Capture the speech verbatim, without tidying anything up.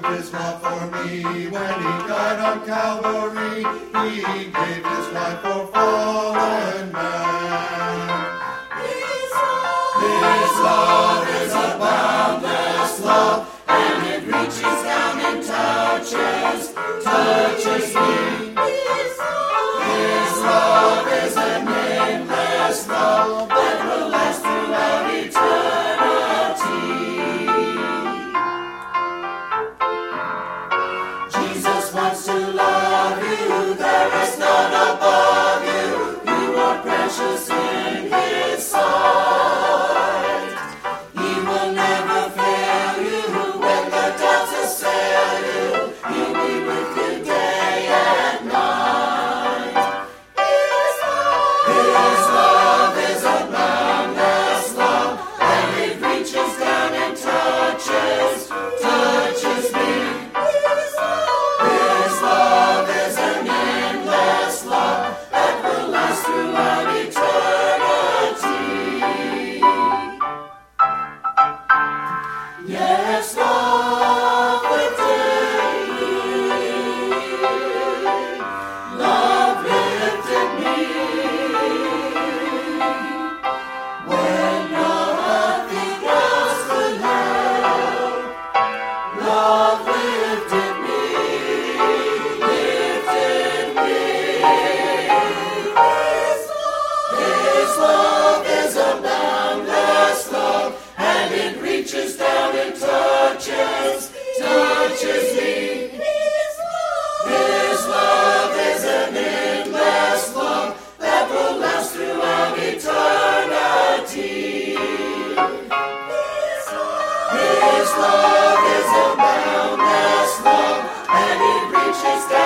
his love for me. When he died on Calvary, he gave his life for fallen man. His love, his love is a boundless love, and it reaches down and touches, touches me. His love, his love is a nameless love that will last throughout eternity. Jesus wants to love you, there is none above you. You are precious in his sight. He will never fail you when the doubts assail you. He'll be with you day and night. His love, his love is a boundless love, and it reaches down and touches, touches me. His love, his love is an endless love that will last throughout eternity. Yes, love lifted me. Love lifted me. When nothing else could help, love lifted me, lifted me. His love, his love is a boundless love, and it reaches down and touches, touches me. His love, his love is an endless love that will last throughout eternity. His love, his love is a boundless love, and it reaches down